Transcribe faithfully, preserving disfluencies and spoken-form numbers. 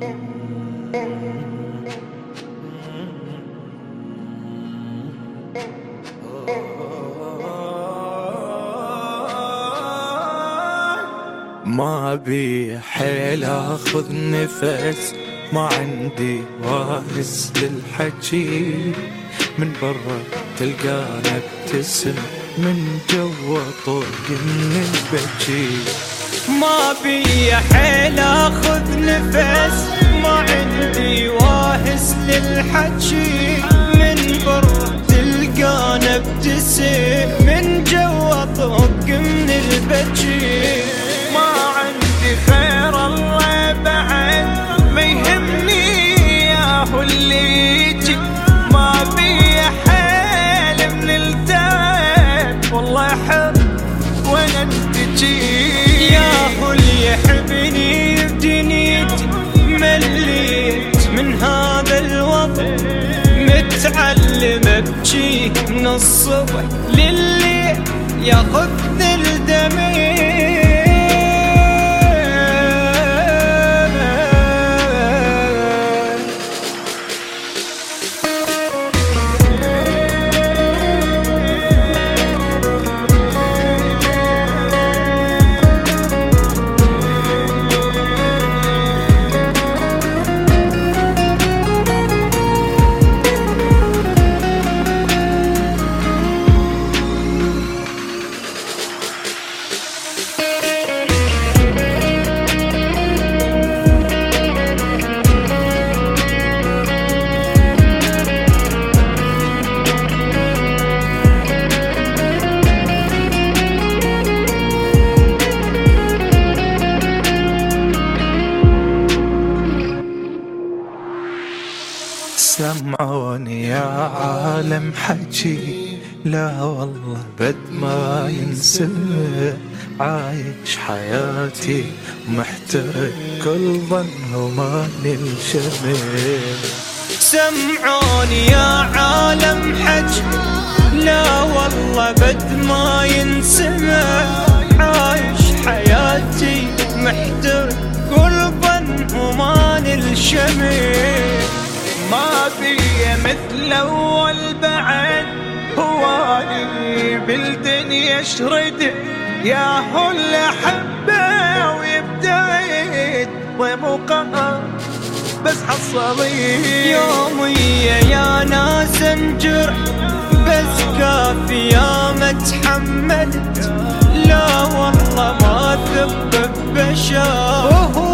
ما بي حيل اخذ نفس، ما عندي وارث للحكي، من برا تلقانا ابتسم، من جوا طوق من البكي. ما بي حيل اخذ نفس، ما عندي واهس للحكي، من برا تلقانا ابتسم، من جوا طوق من البكي. ما عندي خير الله بعد، ما يهمني ياهو اللي يجي، ما بي حيل من التعب، والله يحب وانا انتجي. ياهو اللي يحبني بدنيتي، مليت من هذا الوضع، متعلم ابكي من الصبح لليل، ياخذني الدمي. سمعوني يا عالم حكي، لا والله بد ما ينسمع، عايش حياتي محترق كل ظن وما نلشمع. سمعوني يا عالم حكي، لا والله بد ما ينسمع، عايش حياتي محترق كل ظن وما نلشمع. ما بي مثل اول بعد، هواني بالدنيا اشرد، يا هو اللي احبه ويبتعد وموقع بس حصلي. يومية يا ناس انجرح، بس كافي يا ما تحملت، لا والله ما ثبت بشر.